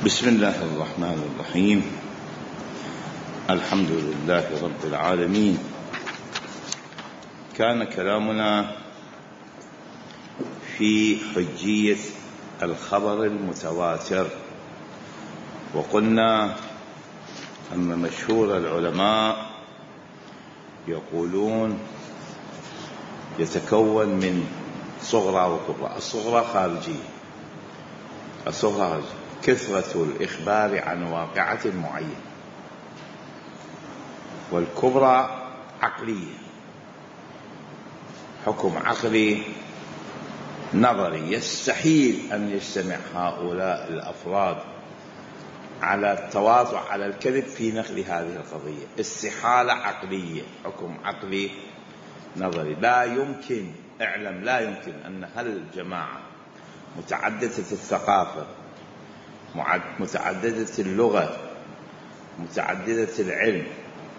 بسم الله الرحمن الرحيم. الحمد لله رب العالمين. كان كلامنا في حجية الخبر المتواتر، وقلنا أن مشهور العلماء يقولون يتكون من صغرى وكبرى. الصغرى خارجية، الصغرى كثرة الإخبار عن واقعة معينة، والكبرى عقلية، حكم عقلي نظري. يستحيل أن يجتمع هؤلاء الأفراد على التواطؤ على الكذب في نقل هذه القضية. استحالة عقلية، حكم عقلي نظري. لا يمكن، اعلم، لا يمكن أن هالجماعة متعددة الثقافة، متعددة اللغة، متعددة العلم،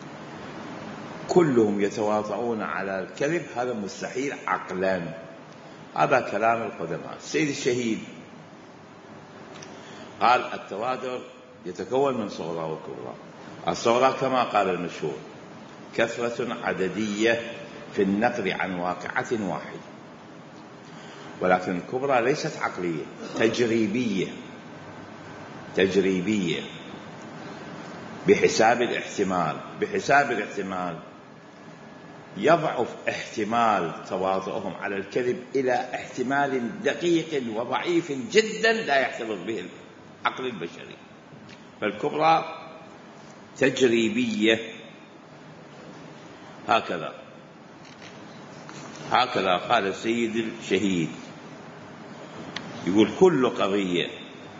كلهم يتواطؤون على الكذب. هذا مستحيل عقلا. هذا كلام القدماء. السيد الشهيد قال التواتر يتكون من صغرى وكبرى. الصغرى كما قال المشهور كثرة عددية في النقل عن واقعة واحدة، ولكن الكبرى ليست عقلية، تجريبية بحساب الاحتمال يضعف احتمال تواطؤهم على الكذب إلى احتمال دقيق وضعيف جدا لا يحتفظ به العقل البشري. فالكبرى تجريبية. هكذا قال السيد الشهيد، يقول كل قضية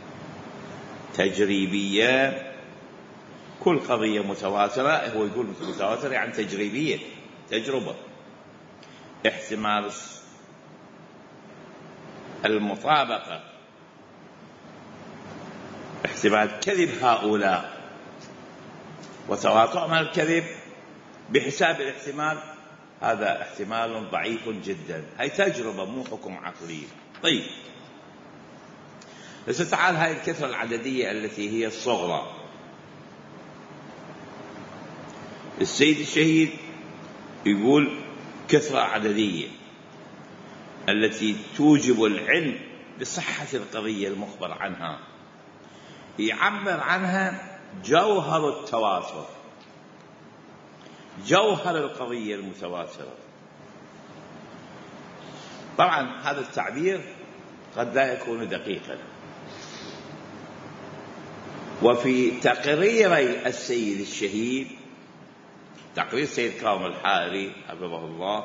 تجريبية، كل قضية متواترة. هو يقول متواترة يعني تجريبية، تجربة، احتمال المطابقة، احتمال كذب هؤلاء وتواطؤهم على الكذب بحساب الاحتمال، هذا احتمال ضعيف جدا. هاي تجربة مو حكم عقلي. طيب، بس تعال هاي الكثرة العددية التي هي الصغرى. السيد الشهيد يقول كثرة عددية التي توجب العلم بصحة القضية المخبر عنها، يعبر عنها جوهر التواتر، جوهر القضية المتواترة. طبعا هذا التعبير قد لا يكون دقيقا. وفي تقرير السيد الشهيد، تقرير السيد كاظم الحائري حفظه الله،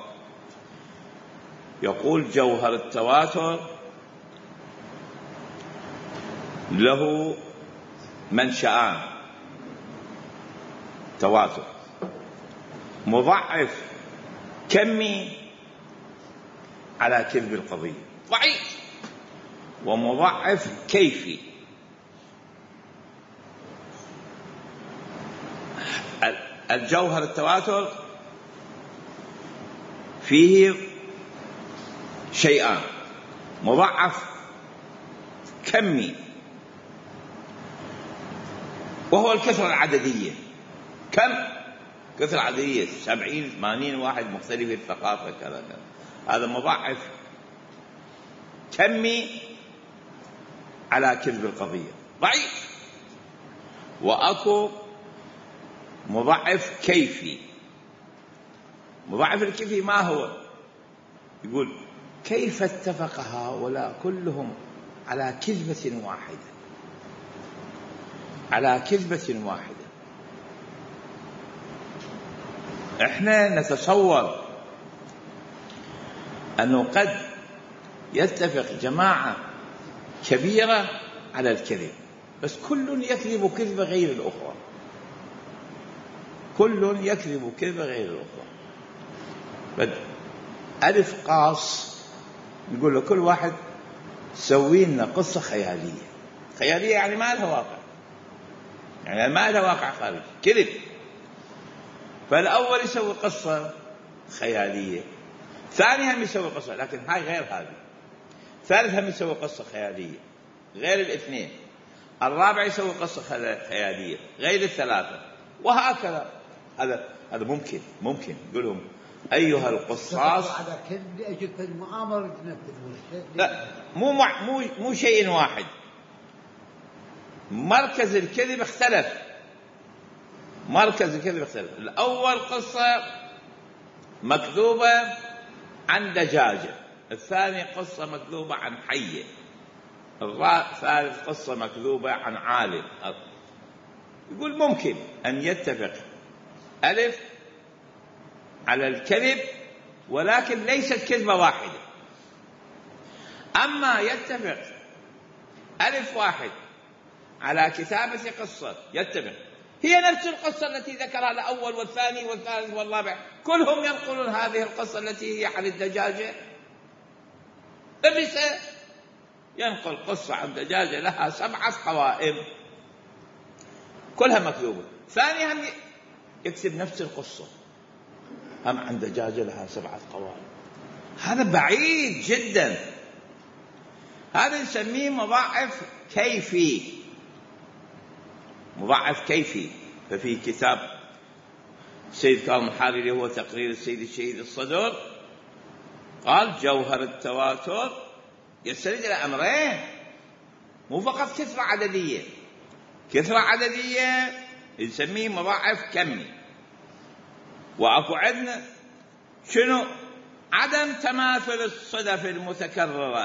يقول جوهر التواتر له منشأان. تواتر مضاعف كمي على كذب القضية ضعيف، ومضاعف كيفي. الجوهر التواتر فيه شيئان، مضاعف كمي وهو الكثرة العددية. كم؟ كثرة عددية 70 80 واحد مختلف الثقافة كذا. هذا مضاعف كمي على كذب القضية ضعيف. وأكو مضاعف كيفي. مضاعف الكيفي ما هو؟ يقول كيف اتفق هؤلاء كلهم على كذبة واحدة، على كذبة واحدة. احنا نتصور أنه قد يتفق جماعة كبيرة على الكذب، بس كل يكذب كذبة غير الأخرى، كل يكذب كذبة غير الأخرى. ألف قاص نقول له كل واحد سوي لنا قصة خيالية. خيالية يعني ما لها واقع، يعني ما لها واقع خارجي، كذب. فالأول يسوي قصة خيالية، ثاني هم يسوي قصة، لكن هاي غير هذه. ثالث هم يسوي قصة خيالية غير الاثنين. الرابع يسوي قصة خيالية غير الثلاثة، وهكذا. هذا ممكن يقولهم أيها القصاص. لا، مو شيء واحد. مركز الكذب اختلف. الأول قصة مكذوبة عن دجاجة، الثاني قصة مكذوبة عن حية، الثالث قصة مكذوبة عن عالم. يقول ممكن أن يتفق ألف على الكذب، ولكن ليست كذبة واحدة. أما يتفق ألف واحد على كتابة قصة، يتفق هي نفس القصة التي ذكرها الأول والثاني والثالث والرابع، كلهم ينقلون هذه القصة التي هي عن الدجاجة. إبليس ينقل قصة عن دجاجة لها 7 قوائم كلها مكذوبة. ثاني هم يكتب نفس القصة هم عن دجاجة لها 7 قوائم. هذا بعيد جدا. هذا نسميه مضاعف كيفي. ففي كتاب السيد كاظم الحارري هو تقرير السيد الشهيد الصدر قال جوهر التواتر يستند إلى أمرين، مو فقط كثرة عددية نسميه مضاعف كمي. وأكو عندنا شنو؟ عدم تماثل الصدف المتكررة،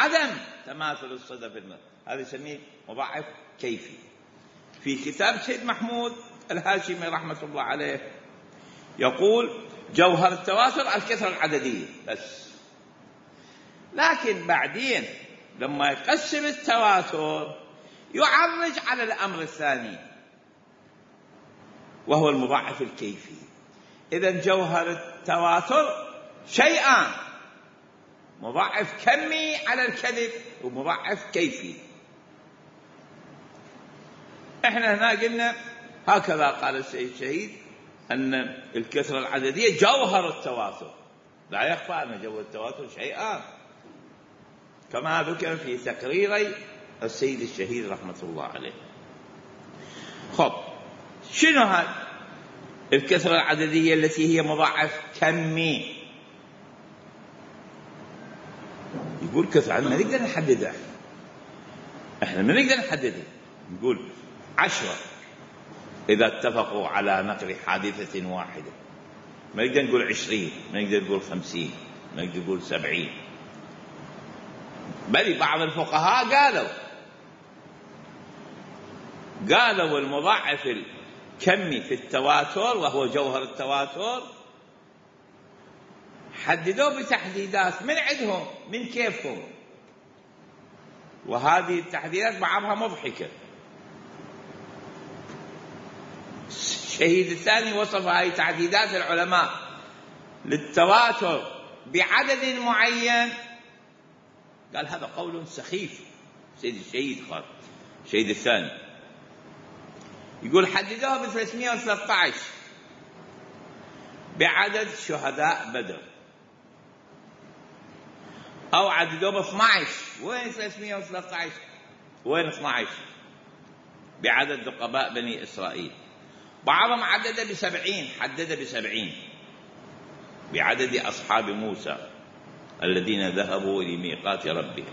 هذا يسميه مضاعف كيفي. في كتاب سيد محمود الهاشمي رحمة الله عليه يقول جوهر التواتر الكثرة العددية بس. لكن بعدين لما يقسم التواتر يعرج على الأمر الثاني وهو المضاعف الكيفي. إذن جوهر التواتر شيئان، مضاعف كمي على الكذب ومضاعف كيفي. احنا هنا قلنا هكذا قال السيد الشهيد أن الكثرة العددية جوهر التواتر، لا يخفى أن جوهر التواتر شيئان كما ذكر في تقريري السيد الشهيد رحمة الله عليه. خب، شنو هذه الكثرة العددية التي هي مضاعف كمي؟ يقول كثرة ما نقدر نحددها، احنا ما نقدر نحددها. نقول 10 إذا اتفقوا على نقل حادثة واحدة، ما نقدر نقول 20، ما نقدر نقول 50، ما نقدر نقول 70. بل بعض الفقهاء قالوا المضاعف الكمي في التواتر وهو جوهر التواتر حددوه بتحديدات من عندهم من كيفهم، وهذه التحديدات بعضها مضحكة. الشهيد الثاني وصف هذه تعديدات العلماء للتواتر بعدد معين، قال هذا قول سخيف. سيد الشهيد قال الشهيد الثاني يقول حددوها ب313 بعدد شهداء بدر، أو عددوها ب12. وين 313 وين 12 بعدد نقباء بني إسرائيل. بعضهم حدد ب70 بعدد أصحاب موسى الذين ذهبوا لميقات ربهم.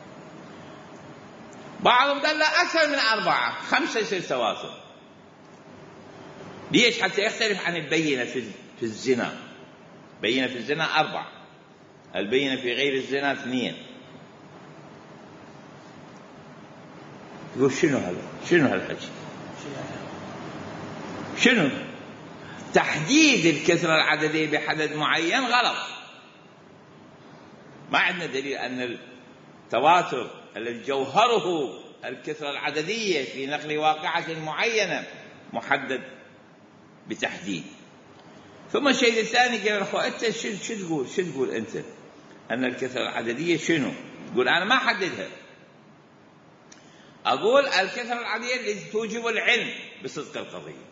بعضهم قال لا أكثر من 4 5 يصير تواتر. ليش؟ حتى يختلف عن البينة في الزنا. بينة في الزنا 4، البينة في غير الزنا 2. يقول شنو هالحكي؟ شنو تحديد الكثرة العددية بحدد معين؟ غلط. ما عندنا دليل أن التواتر الذي جوهره الكثرة العددية في نقل واقعة معينة محدد بتحديد. ثم الشيء الثاني قال أخو أنت شو تقول أنت أن الكثرة العددية شنو؟ تقول أنا ما حددها، أقول الكثرة العددية التي توجب العلم بصدق القضية،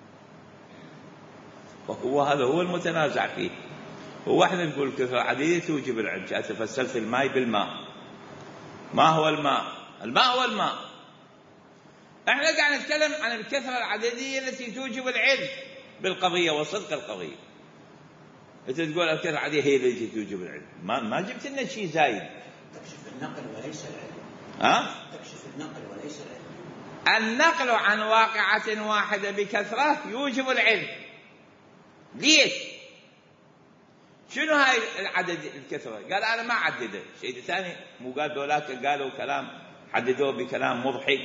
وهو هذا هو المتنازع فيه. هو احنا نقول الكثرة العددية توجب العلم. فسرت الماء بالماء. ما هو الماء؟ الماء هو الماء. احنا قاعد نتكلم عن الكثرة العددية التي توجب العلم بالقضية وصدق القضية. انت تقول الكثرة العددية هي التي توجب العلم، ما جبت لنا شيء زايد. تكشف النقل وليس العلم. تكشف النقل وليس العلم. النقل عن واقعة واحدة بكثرة يوجب العلم. ليش؟ شنو هاي العدد الكثرة؟ قال أنا ما عدده. شيء ثاني مو قال دولاك قالوا كلام حددوه بكلام مضحك.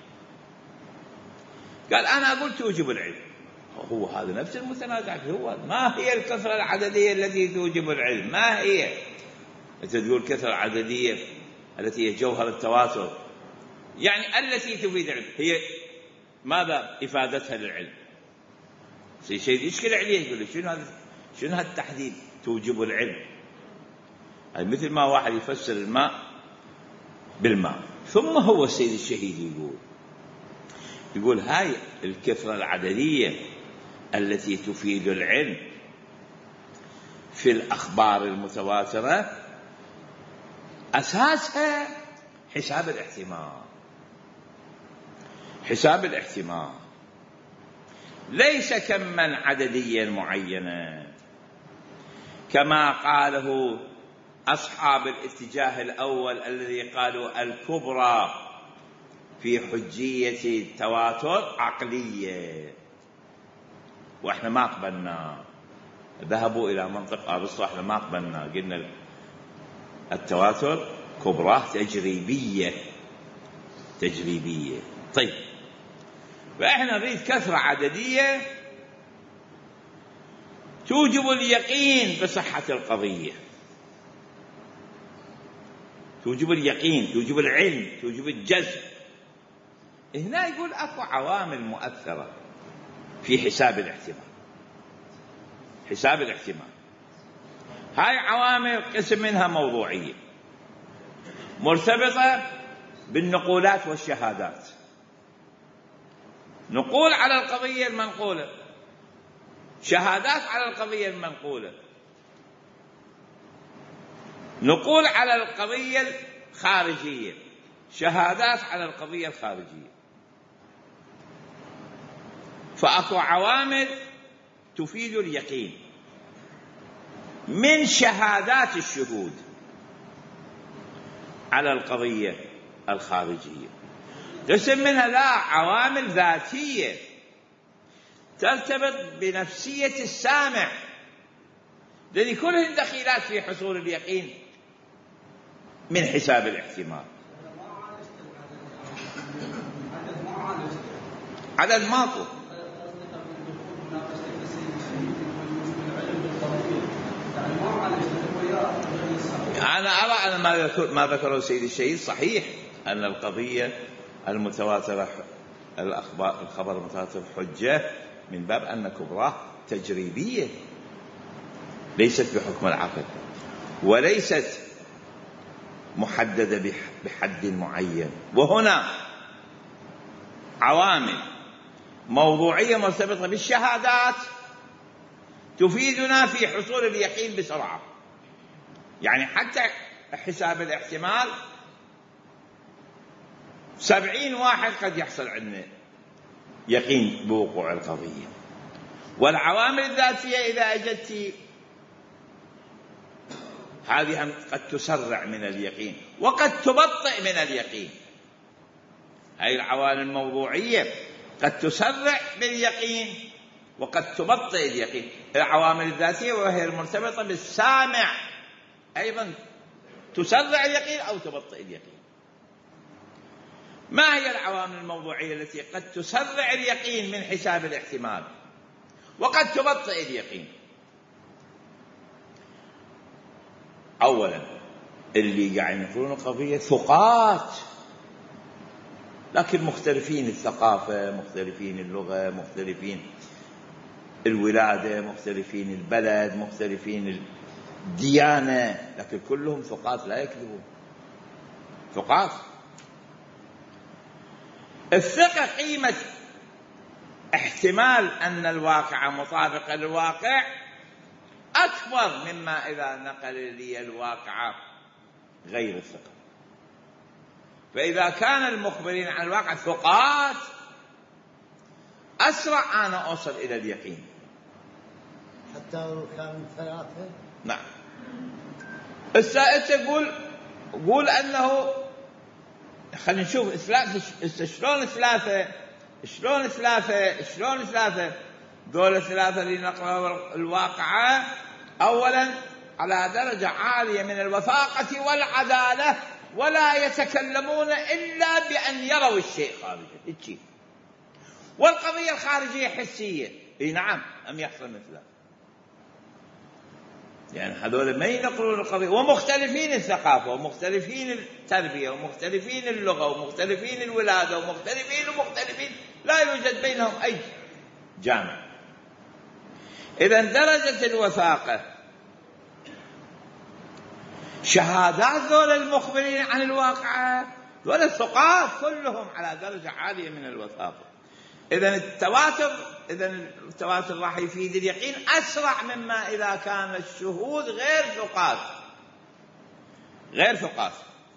قال أنا أقول توجب العلم. هو هذا نفس المتنازع. هو ما هي الكثرة العددية التي توجب العلم؟ ما هي؟ أنت تقول الكثرة العددية التي هي جوهر التواتر، يعني التي تفيد العلم، هي ماذا إفادتها للعلم؟ شيء يشكل عليه. يقول شنو هذا التحديد توجب العلم؟ يعني مثل ما واحد يفسر الماء بالماء. ثم هو السيد الشهيد يقول هاي الكثرة العددية التي تفيد العلم في الأخبار المتواترة أساسها حساب الاحتمال. حساب الاحتمال ليس كما عدديا معينا كما قاله أصحاب الاتجاه الأول الذي قالوا الكبرى في حجية التواتر عقلية، وإحنا ما قبلنا. ذهبوا إلى منطقة أرسطو، إحنا ما قبلنا، قلنا التواتر كبرى تجريبية. طيب، فإحنا نريد كثرة عددية توجب اليقين بصحة القضية، توجب اليقين، توجب العلم، توجب الجزم. هنا يقول أكو عوامل مؤثرة في حساب الاحتمال. حساب الاحتمال هاي عوامل قسم منها موضوعية مرتبطة بالنقولات والشهادات. نقول على القضية المنقولة، شهادات على القضية المنقولة، نقول على القضية الخارجية، شهادات على القضية الخارجية. فأكو عوامل تفيد اليقين من شهادات الشهود على القضية الخارجية. قسم منها لا عوامل ذاتية ترتبط بنفسية السامع، لأن كلهن دخيلات في حصول اليقين من حساب الاحتمال. عدد ماكو. أنا أرى أن ما ذكره السيد الشهيد صحيح، أن القضية المتواترة الخبر المتواتر حجة من باب أن كبراه تجريبية ليست بحكم العقل وليست محددة بحد معين. وهنا عوامل موضوعية مرتبطة بالشهادات تفيدنا في حصول اليقين بسرعة. يعني حتى حساب الاحتمال 70 واحد قد يحصل عندنا يقين بوقوع القضية. والعوامل الذاتية إذا أجت هذه قد تسرع من اليقين وقد تبطئ من اليقين. هذه العوامل الموضوعية قد تسرع باليقين وقد تبطئ اليقين. العوامل الذاتية وهي المرتبطة بالسامع أيضا تسرع اليقين أو تبطئ اليقين. ما هي العوامل الموضوعية التي قد تسرع اليقين من حساب الاحتمال وقد تبطئ اليقين؟ أولا اللي قاعد ينقلون القضية ثقات، لكن مختلفين الثقافة، مختلفين اللغة، مختلفين الولادة، مختلفين البلد، مختلفين الديانة، لكن كلهم ثقات لا يكذبون. ثقات. الثقة قيمة احتمال أن الواقع مطابق للواقع أكبر مما إذا نقل لي الواقع غير الثقة. فإذا كان المخبرين عن الواقع ثقات أسرع أنا أوصل إلى اليقين. حتى لو كان ثلاثة. نعم. السائل قول أنه خلينا نشوف شلون ثلاثة دول الثلاثة اللي نقرأوا الواقعة. أولا على درجة عالية من الوثاقة والعدالة، ولا يتكلمون إلا بأن يروا الشيء خارجا. والقضية الخارجية حسية. نعم أم يحصل مثله؟ يعني هذول ما ينقلون القضية، ومختلفين الثقافة ومختلفين التربية ومختلفين اللغة ومختلفين الولادة ومختلفين لا يوجد بينهم أي جامع. إذن درجة الوثاقة، شهادات ذول المخبرين عن الواقع ذول الثقات كلهم على درجة عالية من الوثاقة. إذن التواتر راح يفيد اليقين أسرع مما إذا كان الشهود غير ثقات.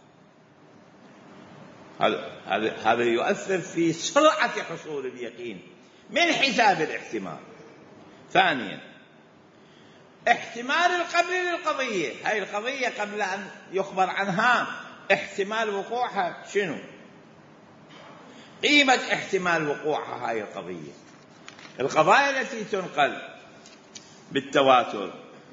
هذا يؤثر في سرعة حصول اليقين من حساب الاحتمال. ثانيا احتمال القبل للقضية. هاي القضية قبل أن يخبر عنها احتمال وقوعها شنو؟ قيمة احتمال وقوعها هاي القضية. القضايا التي تنقل بالتواتر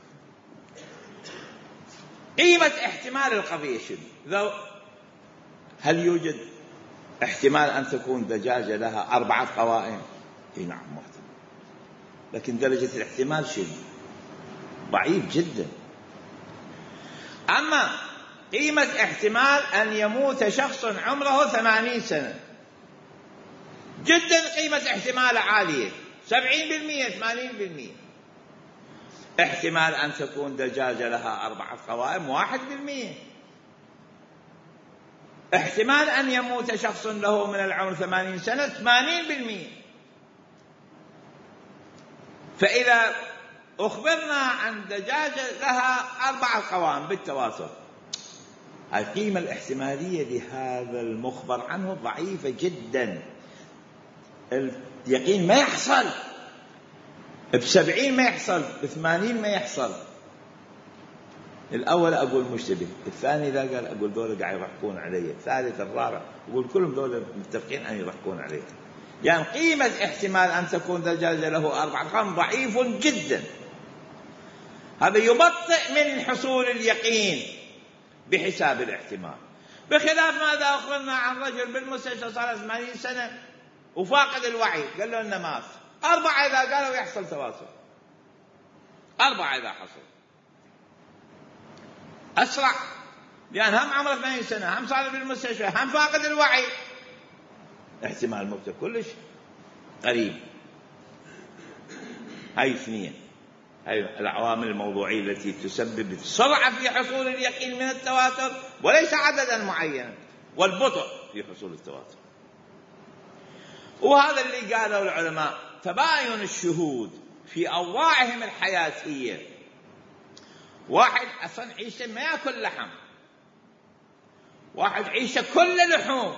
قيمة احتمال القضية شنو؟ هل يوجد احتمال أن تكون دجاجة لها 4 قوائم؟ نعم محتمل، لكن درجة الاحتمال شنو؟ ضعيف جدا. أما قيمة احتمال أن يموت شخص عمره 80 سنة جدا قيمة احتمال عالية، 70% 80%. احتمال أن تكون دجاجة لها 4 قوائم 1%. احتمال أن يموت شخص له من العمر 80 سنة 80%. فإذا أخبرنا عن دجاجة لها 4 قوائم بالتواتر، القيمة الاحتمالية لهذا المخبر عنه ضعيفة جدا. اليقين ما يحصل، ب70 ما يحصل، ب80 ما يحصل. الأول أقول مشتبه، الثاني إذا قال أقول دول قاعد يضحكون علي، الثالث الرابع أقول كلهم دول متفقين أن يضحكون علي. يعني قيمة احتمال أن تكون دجاجة له 4 قوائم ضعيف جدا. هذا يبطئ من حصول اليقين بحساب الاحتمال، بخلاف ماذا أخبرنا عن رجل بالمستشفى صار 80 سنة وفاقد الوعي، قال له إنه مات. 4 إذا قالوا يحصل تواتر، 4 إذا حصل أسرع، لأن هم عمره 80 سنة، هم صار بالمستشفى، هم فاقد الوعي، احتمال موته كلش قريب. هاي 2 هاي العوامل الموضوعية التي تسبب السرعة في حصول اليقين من التواتر، وليس عددا معينا، والبطء في حصول التواتر. وهذا اللي قاله العلماء، تباين الشهود في أوضاعهم الحياتية. واحد أصلا عيشه ما يأكل لحم، واحد عيشه كل لحوم،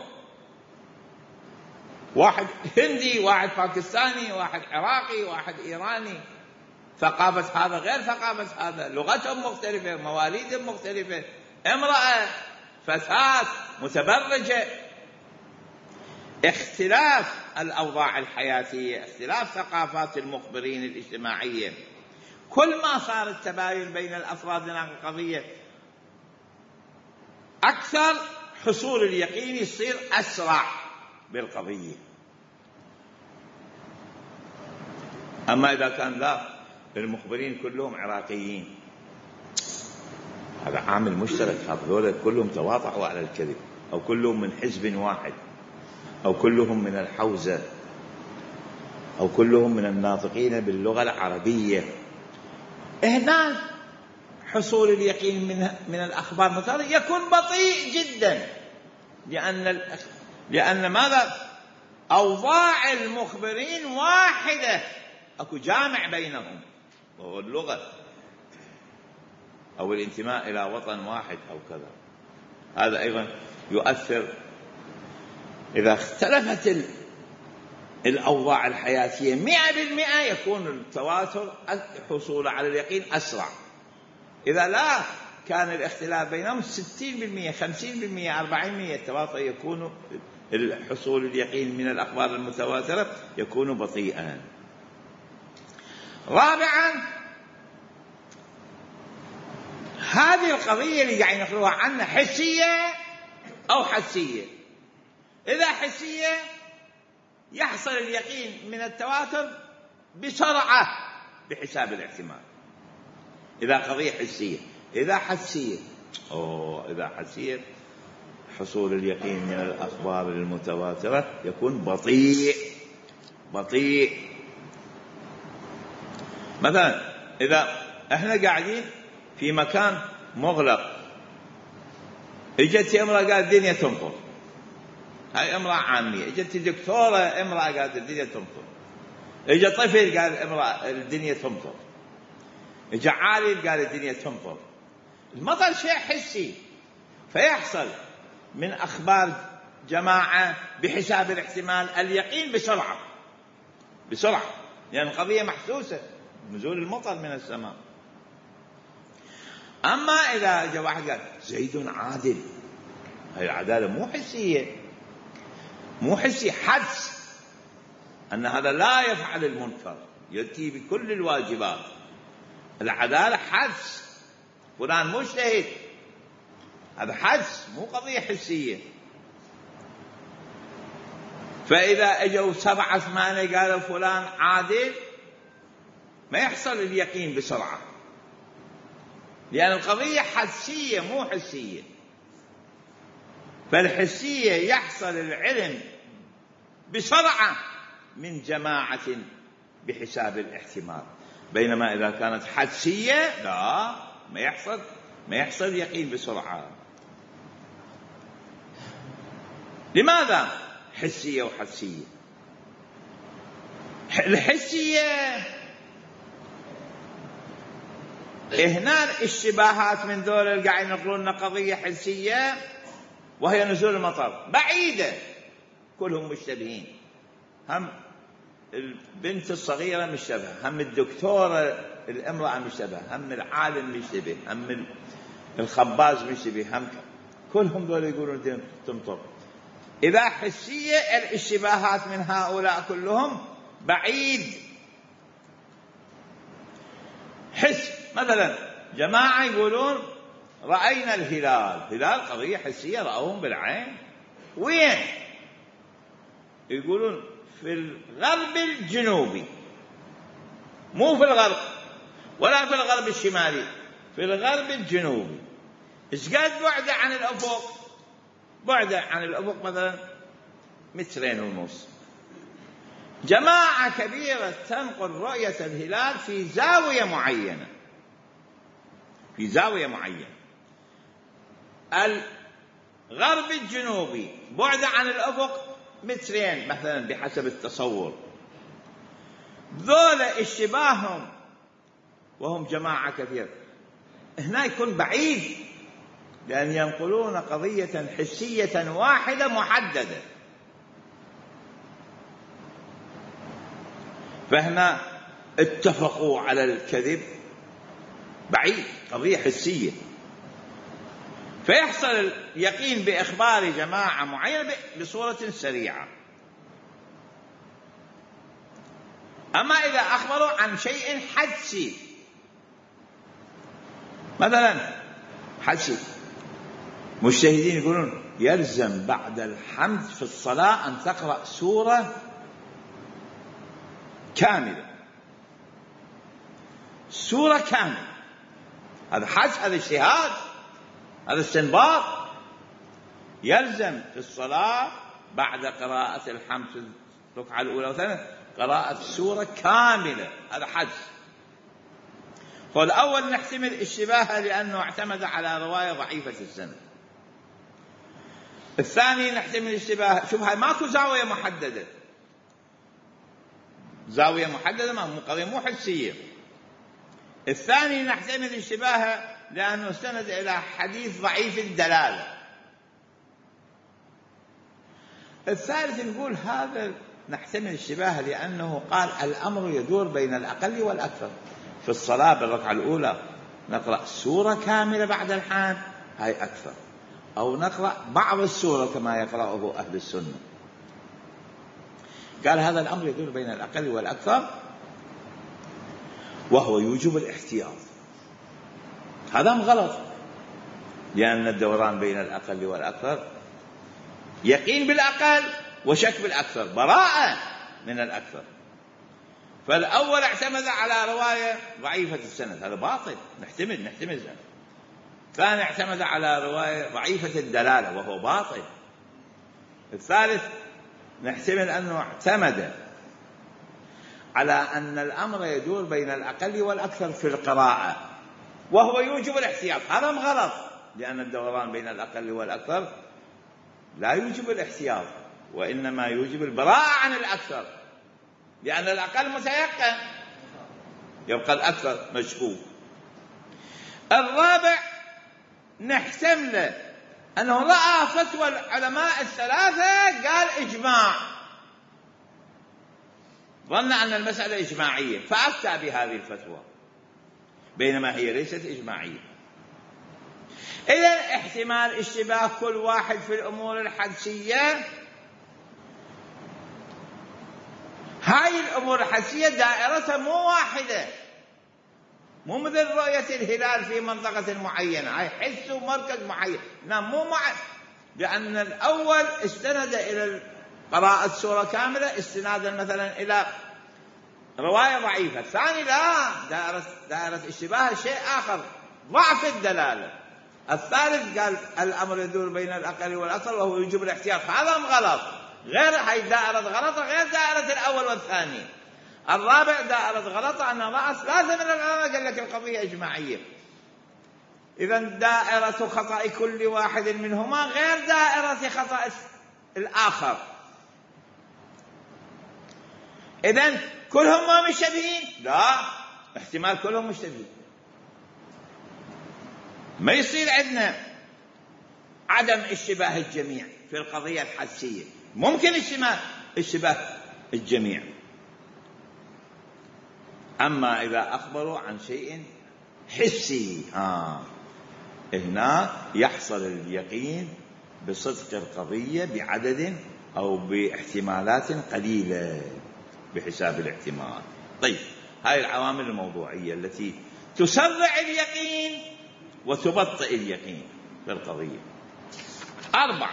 واحد هندي، واحد باكستاني، واحد عراقي، واحد إيراني، ثقافة هذا غير ثقافة هذا، لغتهم مختلفة، مواليدهم مختلفة، امرأة، فتاة، متبرجة. اختلاف الأوضاع الحياتية، اختلاف ثقافات المخبرين الاجتماعية، كل ما صار التباين بين الأفراد عن القضية أكثر، حصول اليقين يصير أسرع بالقضية. أما إذا كان لا، المخبرين كلهم عراقيين، هذا عامل مشترك، هذول كلهم تواطؤوا على الكذب، أو كلهم من حزب واحد، أو كلهم من الحوزة، أو كلهم من الناطقين باللغة العربية. هنا حصول اليقين من الأخبار مثلا يكون بطيء جدا، لأن ماذا؟ أوضاع المخبرين واحدة، أكو جامع بينهم، وهو اللغة أو الانتماء إلى وطن واحد أو كذا. هذا أيضا يؤثر إذا اختلفت الأوضاع الحياتية 100% يكون التواتر الحصول على اليقين أسرع. إذا لا كان الاختلاف بينهم 60%، 50%، 40%، التواتر يكون الحصول اليقين من الأخبار المتواترة يكون بطيئا. رابعا، هذه القضية اللي قاعد نقولها عنها حسية أو حدسية. إذا حسية يحصل اليقين من التواتر بسرعة بحساب الاحتمال، إذا قضية حسية. إذا حدسية إذا حدسية حصول اليقين من الأخبار المتواترة يكون بطيء. مثلا إذا احنا قاعدين في مكان مغلق، اجت امرأة قالت الدنيا تمطر، هاي امرأة عامية. اجت دكتورة امرأة قالت الدنيا تمطر. اجى طفل قال امرأة الدنيا تمطر. اجى عالم قال الدنيا تمطر. المطر شيء حسي، فيحصل من أخبار جماعة بحساب الاحتمال اليقين بسرعة، لأن القضية محسوسة، نزول المطر من السماء. أما إذا جاء واحد قال زيد عادل، هاي العدالة مو حسي، حدس أن هذا لا يفعل المنكر، يأتي بكل الواجبات. العدالة حدس، فلان مجتهد، هذا حدس مو قضية حسية. فإذا أجوا 7 8 قالوا فلان عادل، ما يحصل اليقين بسرعة، لأن القضية حدسية مو حسية. فالحسية يحصل العلم بسرعة من جماعة بحساب الاحتمال، بينما إذا كانت حدسية لا، ما يحصل يقين بسرعة. لماذا حسية وحدسية؟ الحسية هنا الاشتباهات من دول اللي قاعد ينقلون لنا قضية حسية وهي نزول المطر بعيدة، كلهم مشتبهين. هم البنت الصغيرة مشتبهة، هم الدكتورة الامرأة مشتبهة، هم العالم مشتبه، هم الخباز مشتبه، هم كلهم دول يقولون تمطر. إذا حسية الاشتباهات من هؤلاء كلهم بعيد. حس مثلا جماعة يقولون رأينا الهلال قضية حسية، رأوهم بالعين. وين؟ يقولون في الغرب الجنوبي، مو في الغرب ولا في الغرب الشمالي، في الغرب الجنوبي. إيش قد بعد عن الأفق؟ بعد عن الأفق مثلا 2.5 متر. جماعة كبيرة تنقل رؤية الهلال في زاوية معينة، الغرب الجنوبي بعد عن الأفق 2 متر مثلا بحسب التصور. ذول اشتباههم وهم جماعة كثيرة هنا يكون بعيد، لأن ينقلون قضية حسية واحدة محددة. فهنا اتفقوا على الكذب بعيد، قضية حسية. فيحصل اليقين بإخبار جماعة معينة بصورة سريعة. أما إذا أخبروا عن شيء حدسي، مثلا حدسي، مجتهدين يقولون يلزم بعد الحمد في الصلاة أن تقرأ سورة كاملة، هذا حدس، هذا اجتهاد، هذا استنباط. يلزم في الصلاة بعد قراءة الحمد في الركعة الأولى والثانية قراءة سورة كاملة، هذا حدس. فالأول نحتمل اشتباهه لأنه اعتمد على رواية ضعيفة السند. الثاني نحتمل اشتباهه، شوف هاي ماكو زاوية محددة، ما قضية مو حسية. الثاني نحتمل اشتباهه لأنه استند إلى حديث ضعيف الدلالة. الثالث نقول هذا نحتمل الشباه لأنه قال الأمر يدور بين الأقل والأكثر. في الصلاة بالركعة الأولى نقرأ سورة كاملة بعد الحال، هاي أكثر، أو نقرأ بعض السورة كما يقرأه أهل السنة. قال هذا الأمر يدور بين الأقل والأكثر، وهو يوجب الاحتياط. هذا غلط، لأن الدوران بين الأقل والأكثر يقين بالأقل وشك بالأكثر، براءة من الأكثر. فالأول اعتمد على رواية ضعيفة السند، هذا باطل، نحتمل ذلك. الثاني اعتمد على رواية ضعيفة الدلالة، وهو باطل. الثالث نحتمل أنه اعتمد على أن الأمر يدور بين الأقل والأكثر في القراءة، وهو يوجب الاحتياط. هذا غلط، لأن الدوران بين الأقل والأكثر لا يوجب الاحتياط، وإنما يوجب البراءة عن الأكثر، لأن الأقل متيقن، يبقى الأكثر مشكوك. الرابع نحتمل أنه رأى فتوى العلماء الثلاثة قال إجماع، ظن أن المسألة إجماعية فأفتى بهذه الفتوى، بينما هي ليست إجماعية. إذن احتمال اشتباه كل واحد في الأمور الحدسية، هاي الأمور الحدسية دائرتها مو واحدة، مو مثل رؤية الهلال في منطقة معينة، هاي حس ومركز معين، نعم مو معين. لأن الأول استند إلى قراءة سورة كاملة استنادا مثلا إلى رواية ضعيفة، الثاني لا، دائرة اشتباه شيء آخر، ضعف الدلالة. الثالث قال الأمر يدور بين الأقل والأكثر وهو يوجب الاحتياط. هذا غلط، غير هاي دائرة غلطة، غير دائرة الأول والثاني. الرابع دائرة غلطة أن رأى ثلاثة من العلماء قال لك القضية إجماعية. إذن دائرة خطأ كل واحد منهما غير دائرة خطأ الآخر. إذن كلهم ما مشتبهين؟ لا، احتمال كلهم مشتبهين. ما يصير عندنا عدم اشتباه الجميع في القضية الحسية، ممكن اشتباه الجميع. أما إذا أخبروا عن شيء حسي هنا يحصل اليقين بصدق القضية بعدد أو باحتمالات قليلة بحساب الاحتمال. طيب، هاي العوامل الموضوعية التي تسرع اليقين وتبطئ اليقين في القضية. 4،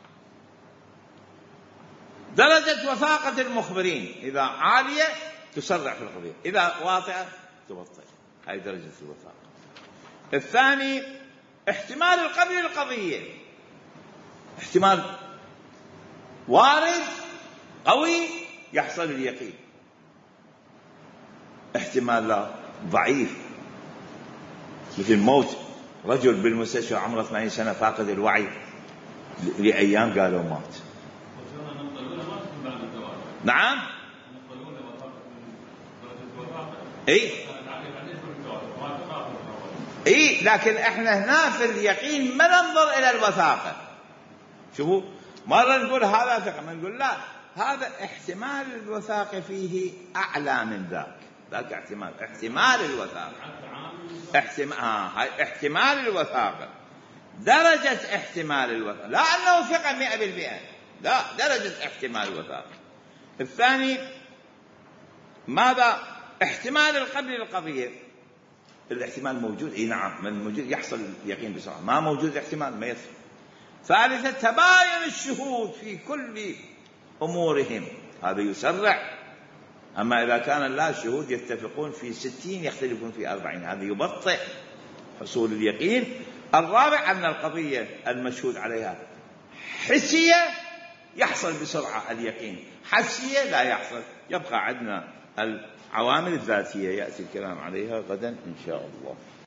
درجة وثاقة المخبرين، إذا عالية تسرع في القضية، إذا واطئة تبطئ، هاي درجة الوثاقة. الثاني احتمال القبل للقضية، احتمال وارد قوي يحصل اليقين، احتمال لا ضعيف، مثل موت رجل بالمستشفى عمره 80 سنة فاقد الوعي لأيام قالوا مات. نعم، اي لكن احنا هنا في اليقين ما ننظر الى الوثاقة. شوفوا، مرة نقول هذا ثقة، ما نقول لا، هذا احتمال الوثاقة فيه اعلى من ذاك احتمال الوثاقة، احتمال الوثاقة، درجة احتمال الوثاقة، لا انه ثقة 100%، لا، درجة احتمال الوثاقة. الثاني ماذا؟ احتمال القبل للقضية، الاحتمال موجود، اي نعم، من موجود يحصل اليقين بسرعة، ما موجود احتمال ما يصل. ثالثا تباين الشهود في كل امورهم، هذا يسرع. اما اذا كان لا الشهود يتفقون في 60 يختلفون في 40، هذا يبطئ حصول اليقين. الرابع أن القضية المشهود عليها حسية يحصل بسرعة اليقين، حسية لا يحصل. يبقى عندنا العوامل الذاتية يأتي الكلام عليها غدا إن شاء الله.